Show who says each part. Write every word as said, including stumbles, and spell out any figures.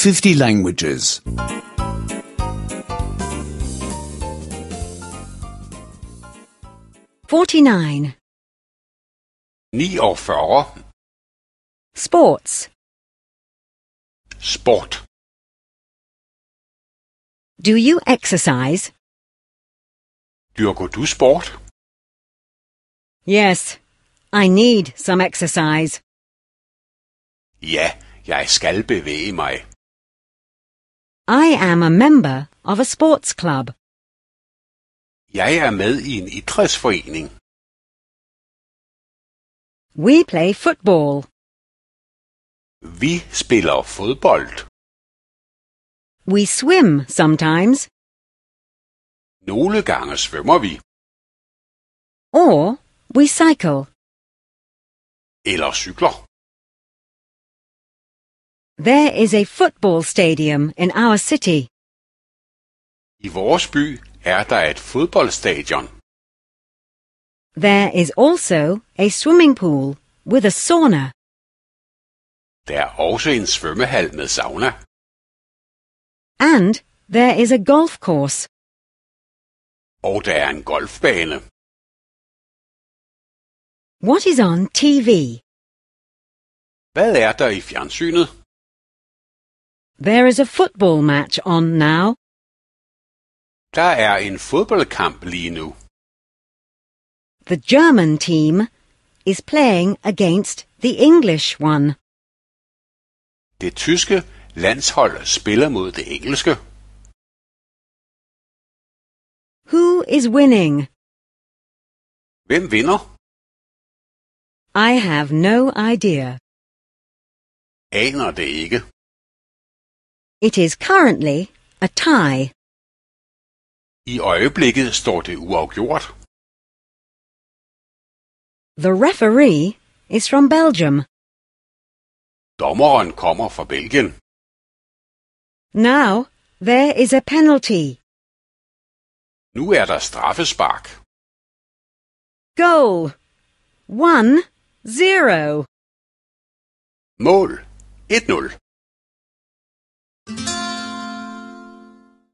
Speaker 1: fifty languages.
Speaker 2: forty-nine.
Speaker 3: niogfyrre.
Speaker 2: Sports.
Speaker 3: Sport.
Speaker 2: Do you exercise?
Speaker 3: Dyrker du sport?
Speaker 2: Yes, I need some exercise.
Speaker 3: Ja, jeg skal bevæge mig.
Speaker 2: I am a member of a sports club.
Speaker 3: Jeg er med i en idrætsforening.
Speaker 2: We play football.
Speaker 3: Vi spiller fodbold.
Speaker 2: We swim sometimes.
Speaker 3: Nogle gange svømmer vi.
Speaker 2: Or we cycle.
Speaker 3: Eller cykler.
Speaker 2: There is a football stadium in our city.
Speaker 3: I vores by er der et fodboldstadion.
Speaker 2: There is also a swimming pool with a sauna.
Speaker 3: Der er også en svømmehal med sauna.
Speaker 2: And there is a golf course.
Speaker 3: Og der er en golfbane.
Speaker 2: What is on T V?
Speaker 3: Hvad er der i fjernsynet?
Speaker 2: There is a football match on now.
Speaker 3: Der er en fodboldkamp lige nu.
Speaker 2: The German team is playing against the English one.
Speaker 3: Det tyske landshold spiller mod det engelske.
Speaker 2: Who is winning?
Speaker 3: Hvem vinder?
Speaker 2: I have no idea.
Speaker 3: Aner det ikke.
Speaker 2: It is currently a tie.
Speaker 3: I øjeblikket står det uafgjort.
Speaker 2: The referee is from Belgium.
Speaker 3: Dommeren kommer fra Belgien.
Speaker 2: Now there is a penalty.
Speaker 3: Nu er der straffespark.
Speaker 2: Goal. One, zero.
Speaker 3: Mål. et nul.